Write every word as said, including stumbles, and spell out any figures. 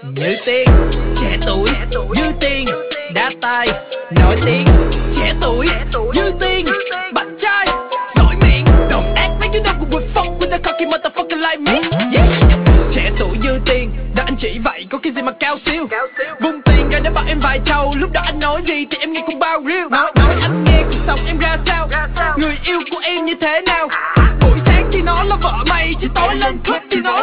Như tiên, trẻ tuổi, như tiên, đá tay, nổi tiếng. Trẻ tuổi, như tiên, bạch trai, nổi miệng. Don't act like you never would fuck with a cocky motherfucker like me. Yeah. Trẻ tuổi như tiên, đã anh chỉ vậy có cái gì mà cao siêu. Vung tiền ra để bảo em vài trầu. Lúc đó anh nói gì thì em nghe cũng bao real. Nói, nói anh nghe cuộc sống em ra sao. Người yêu của em như thế nào. Buổi sáng thì nó là vợ mày, chứ tối lên club thì nó